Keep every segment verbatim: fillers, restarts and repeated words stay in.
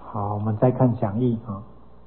好，我们再看讲义啊。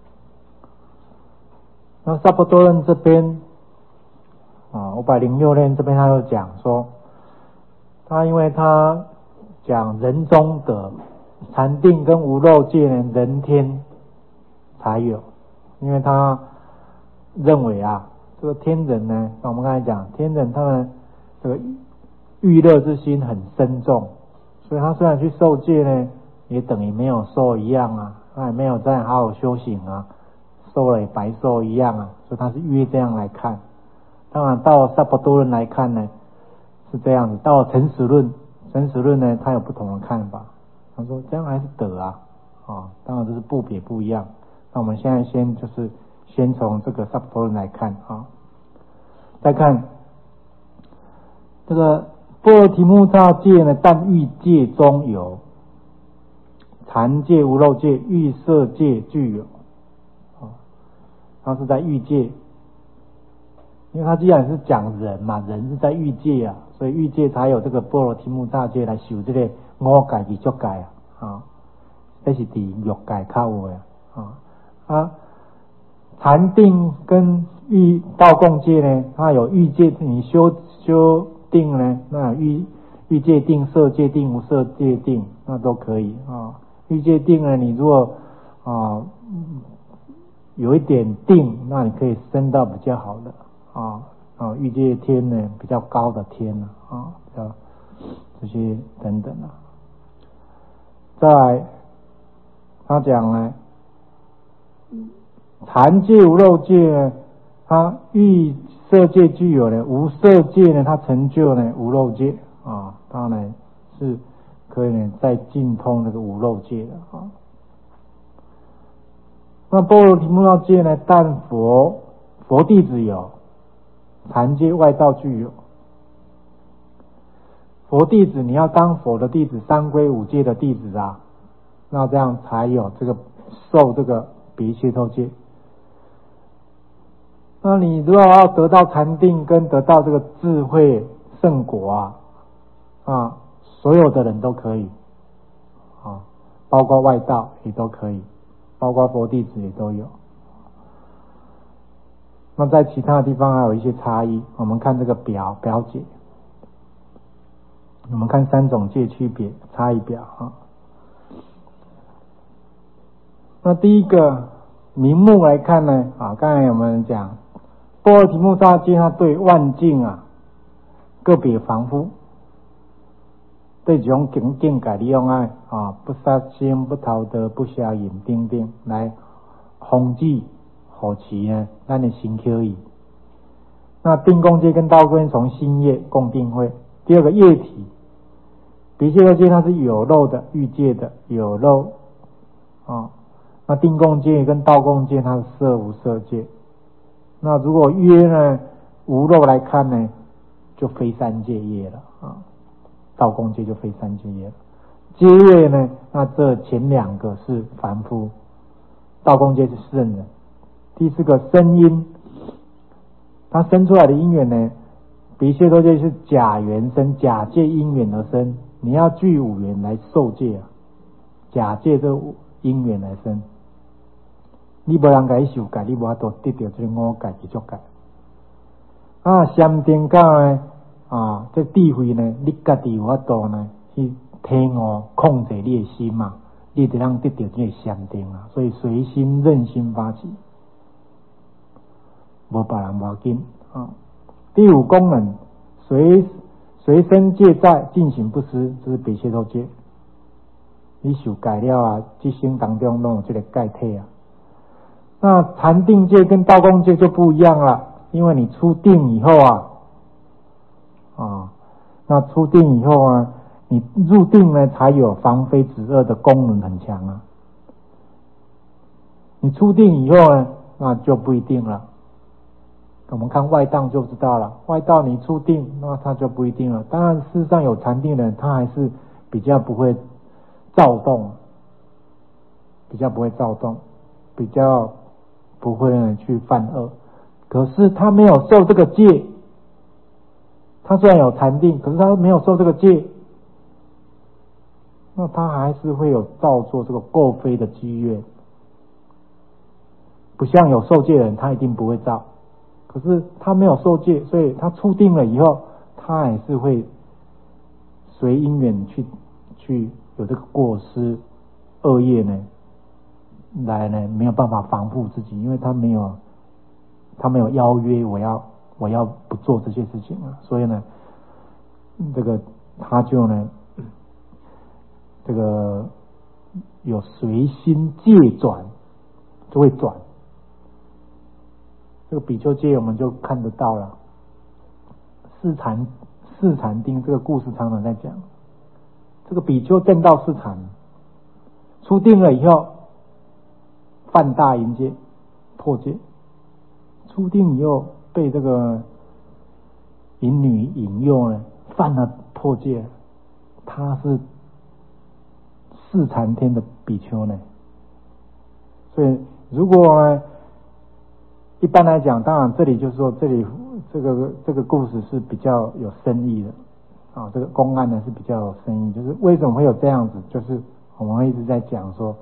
那萨婆多论这边啊，五百零六念这边他就讲说，他因为他讲人中得禅定跟无漏界呢，人天才有，因为他认为啊，这个天人呢，我们刚才讲天人他们这个欲乐之心很深重，所以他虽然去受戒呢，也等于没有受一样啊，他也没有在好好修行啊，受了也白受一样啊，所以他是约这样来看。当然到萨婆多论来看呢，是这样子。到了诚实论，诚实论呢，他有不同的看法。他说这样还是得啊，啊，当然这是不别不一样。那我们现在先就是先从这个萨婆多论来看啊，再看这个般若提木叉戒呢，但欲界中有，禅戒、无漏戒、欲色戒具有，啊，它是在欲界。因为他既然是讲人嘛，人是在欲界啊，所以欲界才有这个般若提木叉戒来修这个五戒二足戒啊，啊，这是伫欲界较有的啊。啊，禅定跟欲道共戒呢，它有欲界，你修修定呢，那欲欲界定、色界定、无色界定，那都可以啊。欲界定呢，你如果啊有一点定，那你可以升到比较好的。啊啊，欲界天呢，比较高的天呢，啊，比较这些等等啊。再来，他讲呢，禅戒、无漏戒呢，他欲色界具有呢，无色界呢，他成就呢无漏界啊，他呢是可以呢再精通那个无漏界的啊。那般若提木叉戒呢，但佛佛弟子有。禅戒外道具有，佛弟子你要当佛的弟子，三归五戒的弟子啊，那这样才有这个受这个别切透戒。那你如果要得到禅定跟得到这个智慧圣果啊，啊，所有的人都可以啊，包括外道也都可以，包括佛弟子也都有。那在其他的地方还有一些差异，我们看这个表表解，我们看三种戒区别差异表啊。那第一个名目来看呢，啊，刚才我们讲般若提木叉戒，它对万境啊个别防护，对这种境境界利用爱啊，不杀生、不偷盗、不邪淫等等来防止。好奇呢，咱的心可以。那定共戒跟道共戒从心业共定会。第二个业体，别切透戒它是有漏的，欲界的有漏啊。那定共戒跟道共戒它是色无色戒。那如果约呢无漏来看呢，就非三界业了啊。道共戒就非三界业了。阶业呢，那这前两个是凡夫，道共戒是圣人。第四个声音，它生出来的因缘呢，别切透戒是假缘生，假借因缘而生。你要具五缘来受戒啊，假借这因缘来生。你无人甲伊受戒，你无法度得到这五戒二足戒。啊，禅定教呢，啊，这智慧呢，你家己有法度呢去体悟控制你的心嘛，你就能得到这个禅定啊。所以随心任心发起。无别人无要紧啊。第五功能，随随身戒在，进行不失，这是别切透戒。你受戒了啊，这生当中拢有这个戒体啊。那禅定戒跟道共戒就不一样了，因为你出定以后啊，啊，那出定以后啊，你入定呢才有防非止恶的功能很强啊。你出定以后呢，那就不一定了。我们看外道就知道了，外道你出定，那他就不一定了。当然，事实上有禅定的人，他还是比较不会躁动，比较不会躁动，比较不会呢去犯恶。可是他没有受这个戒，他虽然有禅定，可是他没有受这个戒， 那他还是会有造作这个垢非的机缘，不像有受戒人，他一定不会造。可是他没有受戒，所以他初定了以后，他还是会随因缘去去有这个过失恶业呢，来呢没有办法防护自己，因为他没有他没有邀约我要我要不做这些事情啊，所以呢，这个他就呢这个有随心戒转，就会转。这个比丘戒我们就看得到了，四禅四禅定这个故事常常在讲，这个比丘证到四禅，出定了以后犯大淫戒破戒，出定以后被这个淫女引诱呢，犯了破戒，他是四禅天的比丘呢。所以如果呢一般来讲，当然这里就是说，这里这个这个故事是比较有深意的啊。这个公案呢是比较有深意，就是为什么会有这样子？就是我们会一直在讲说，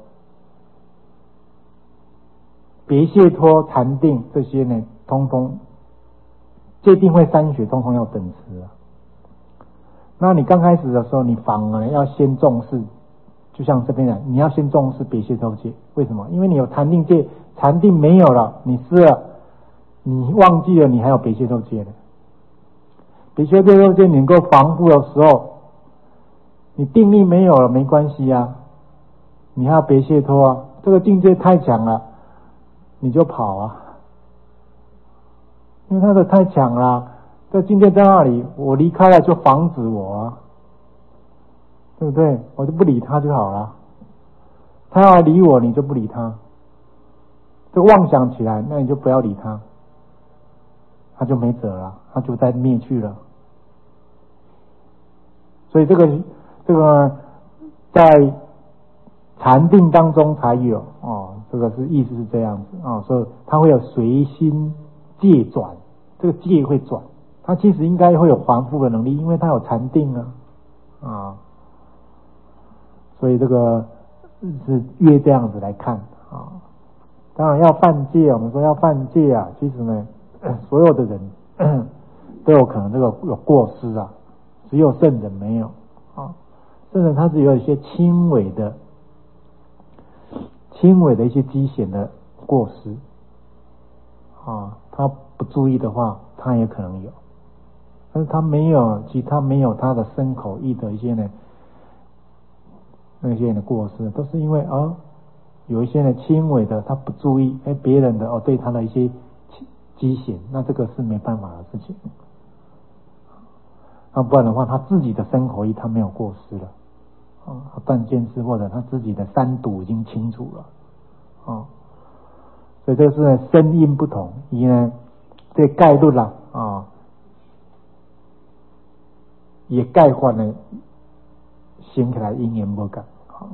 别解脱、禅定这些呢，通通戒定慧三学，通通要等持啊。那你刚开始的时候，你反而要先重视，就像这边讲，你要先重视别解脱戒。为什么？因为你有禅定戒，禅定没有了，你失了。你忘记了，你还有别解脱戒的。别解脱戒能够防护的时候，你定力没有了没关系啊，你还要别解脱啊。这个境界太强了，你就跑啊，因为它的太强了。这境界在那里，我离开了就防止我啊，对不对？我就不理他就好了。他要理我，你就不理他。这个妄想起来，那你就不要理他。他就没辙了，他就在灭去了。所以这个这个在禅定当中才有哦，这个是意思是这样子啊、哦，所以他会有随心戒转，这个戒会转，他其实应该会有还复的能力，因为他有禅定啊啊、哦，所以这个是越这样子来看啊、哦。当然要犯戒，我们说要犯戒啊，其实呢。所有的人都有可能这个有过失啊，只有圣人没有啊。圣人他只有一些轻微的、轻微的一些机显的过失啊，他不注意的话，他也可能有，但是他没有，其他没有他的身口意的一些呢，那些人的过失，都是因为哦，有一些呢轻微的，他不注意，哎，别人的哦对他的一些机显，那这个是没办法的事情。那不然的话，他自己的身口意他没有过失了，啊，断见思或者他自己的三毒已经清楚了，啊，所以这是呢声音不同，以呢这概论啦啊，也概换呢显起来因缘不感。好，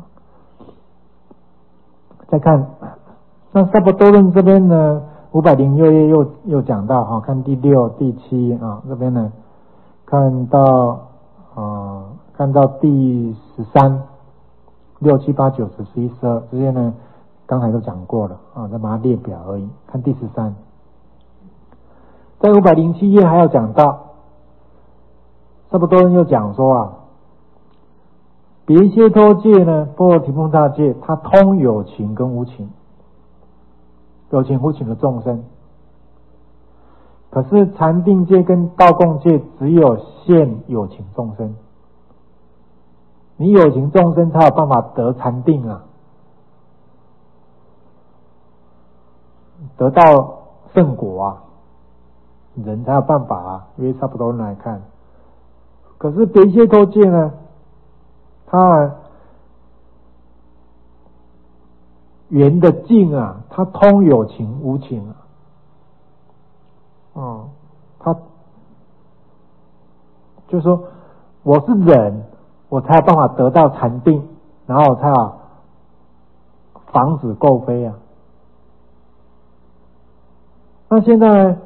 再看那萨婆多论这边呢。五百零六页又又讲到哈，看第六、第七啊，这边呢看到啊，看到第十三、六七八九十十一十二这些呢，刚才都讲过了啊，再把它列表而已。看第十三，在五百零七页还要讲到，差不多又讲说啊，别解脱戒呢，波罗提波大戒，它通有情跟无情。有情无情的众生，可是禅定戒跟道共戒只有限有情众生，你有情众生才有办法得禅定啊，得到圣果啊，人才有办法啊，因为差不多人来看。可是别解脱戒呢，它缘的境啊，它通有情无情啊，哦，它就是说我是人，我才有办法得到禅定，然后才有防止垢非啊。那现在呢，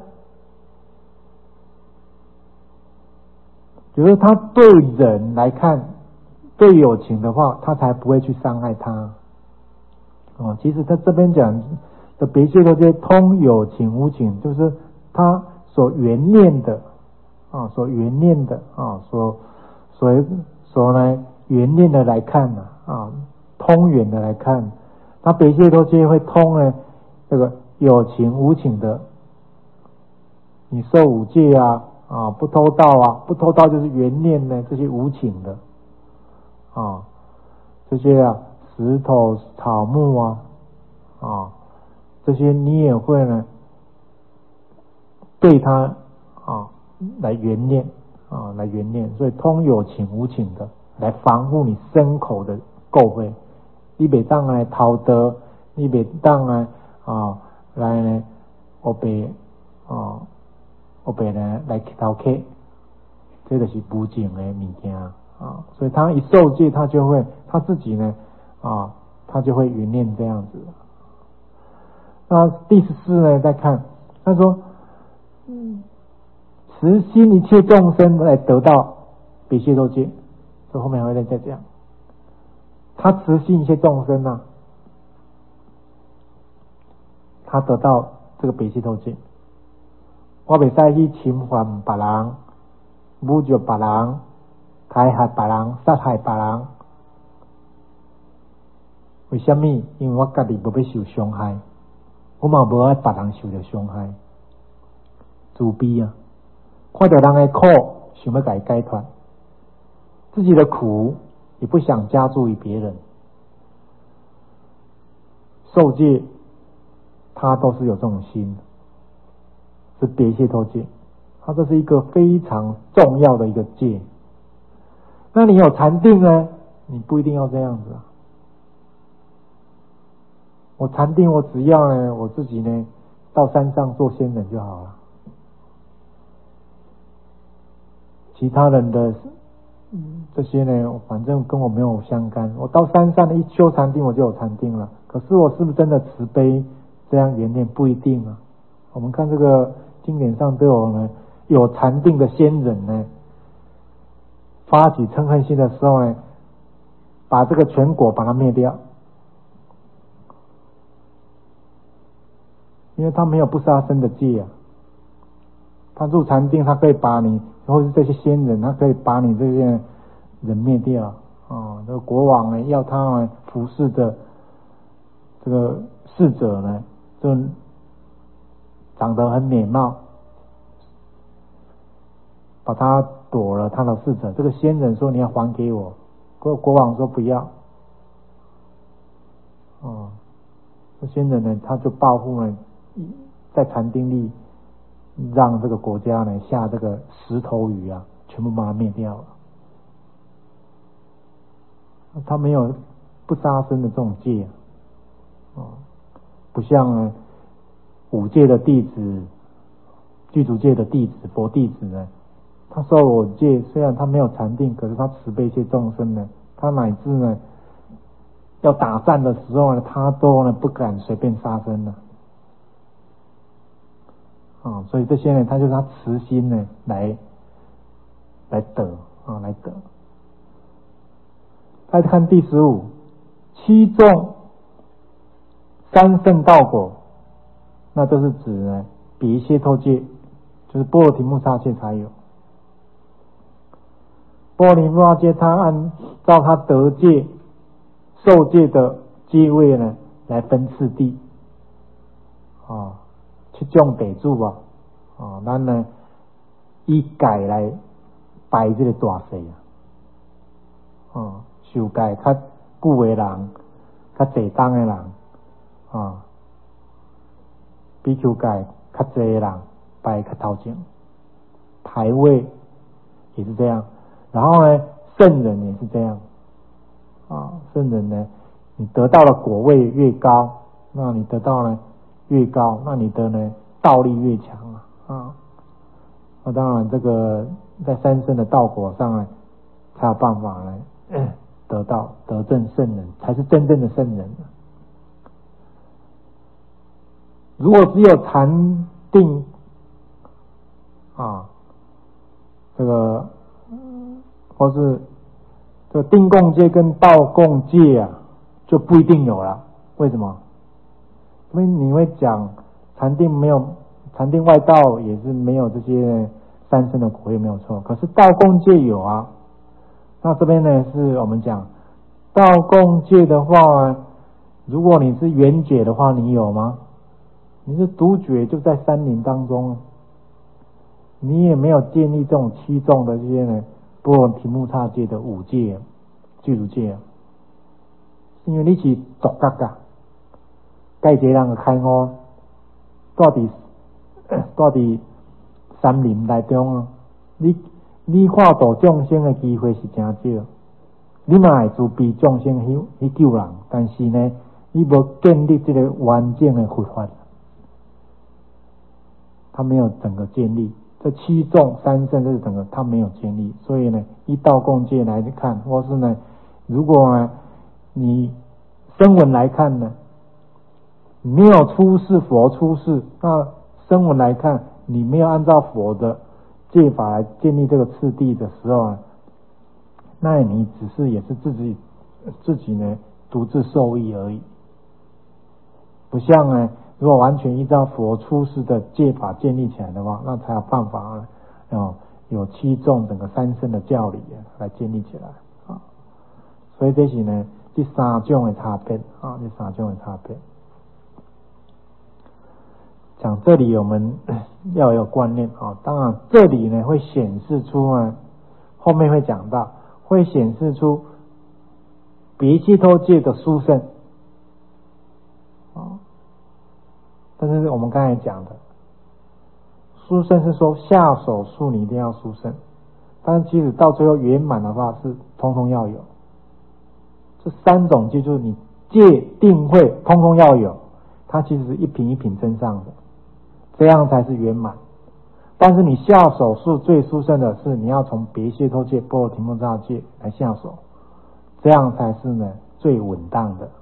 就是他对人来看， 对有情的话，他才不会去伤害他。哦，其实他这边讲的别解脱戒通有情无情，就是他所缘念的啊，所缘念的啊，所所所呢缘念的来看呢啊，通缘的来看，他别解脱戒会通呢这个有情无情的。你受五戒啊啊，不偷盗啊，不偷盗就是缘念呢，这些无情的啊，这些啊石头草木啊啊，这些你也会呢对他啊来缘念啊来缘念，所以通有情无情的来防护你身口的垢秽，你袂当来偷盗，你袂当来啊来呢我被啊我被呢来偷客，这就是无情的物件啊，所以他一受戒，他就会他自己呢啊，他就会缘念这样子。那第十四呢，再看他说，嗯，慈心一切众生来得到别解脱戒，这后面还会再讲。他慈心一切众生啊，他得到这个别解脱戒。我袂使去侵犯别人、侮辱别人、害害别人、杀害别人。为什么？因为我家己无要受伤害，我嘛无爱别人受到伤害。慈悲啊，看到人的苦，想要给他解脱，自己的苦也不想加诸于别人。受戒，他都是有这种心。是别解脱戒，它这是一个非常重要的一个戒。那你有禅定呢？你不一定要这样子啊。我禅定，我只要呢，我自己呢，到山上做仙人就好了。其他人的这些呢，反正跟我没有相干。我到山上一修禅定，我就有禅定了。可是我是不是真的慈悲这样缘念不一定啊？我们看这个经典上都有呢，有禅定的仙人呢，发起嗔恨心的时候呢，把这个全果把它灭掉，因为他没有不杀生的戒啊。他入禅定，他可以把你，或是这些仙人，他可以把你这些人灭掉啊、哦。这个国王呢，要他呢服侍的这个侍者呢，就长得很美貌，把他夺了他的侍者。这个仙人说：“你要还给我。”国国王说：“不要。”哦，这仙人呢，他就报复呢，在禅定里让这个国家呢下这个石头雨啊，全部把它灭掉了。他没有不杀生的这种戒啊，哦，不像呢五戒的弟子、具足戒的弟子、佛弟子呢，他受我戒，虽然他没有禅定，可是他慈悲一切众生呢，他乃至呢要打战的时候呢，他都呢不敢随便杀生了。啊、哦，所以这些呢，他就是他慈心呢来来得啊、哦，来得。再看第十五，七众三圣道果。那这是指呢别解脱戒，就是般若提木叉戒才有。般若提木叉戒，他按照他得戒受戒的戒位呢来分次第啊、哦，七种地主啊，啊，咱呢以戒来排这个大小啊，哦，受戒较久的人，较济当的人啊。比丘戒较济的人排较头前，排位也是这样。然后呢，圣人也是这样啊。圣人呢，你得到了果位越高，那你得到呢越高，那你的呢道力越强啊啊。那当然，这个在三圣的道果上呢，才有办法呢得到得证圣人，才是真正的圣人。如果只有禅定啊，这个或是这个定共戒跟道共戒啊，就不一定有了。为什么？因为你会讲禅定没有，禅定外道也是没有这些三生的果业没有错，可是道共戒有啊。那这边呢是我们讲道共戒的话，如果你是圆觉的话，你有吗？你是独觉就在山林当中，你也没有建立这种七众的这些呢般若提木叉戒的五戒具足戒，因为你是独觉噶，介一个人开悟，住伫住伫山林内中啊，你你化度众生的机会是真少，你嘛会自悲众生去去救人，但是呢，你无建立这个完整的佛法，他没有整个建立。这七众三圣这是整个他没有建立，所以呢，依道共戒来看，或是呢，如果呢你声闻来看呢，没有出世佛出世，那声闻来看，你没有按照佛的戒法来建立这个次第的时候啊，那你只是也是自己自己呢独自受益而已，不像呢。如果完全依照佛出世的戒法建立起来的话，那才有办法啊，哦，有七众整个三生的教理来建立起来啊。所以这是呢第三种的差别啊，第三种的差别。讲这里我们要有观念啊，当然这里呢会显示出呢，后面会讲到，会显示出别解脱戒的殊胜啊。但是我们刚才讲的殊胜是说下手术你一定要殊胜，但是其实到最后圆满的话是通通要有，这三种戒就是你戒定慧通通要有，它其实是一品一品增上的，这样才是圆满。但是你下手术最殊胜的是你要从别解脱戒般若提木叉戒来下手，这样才是呢最稳当的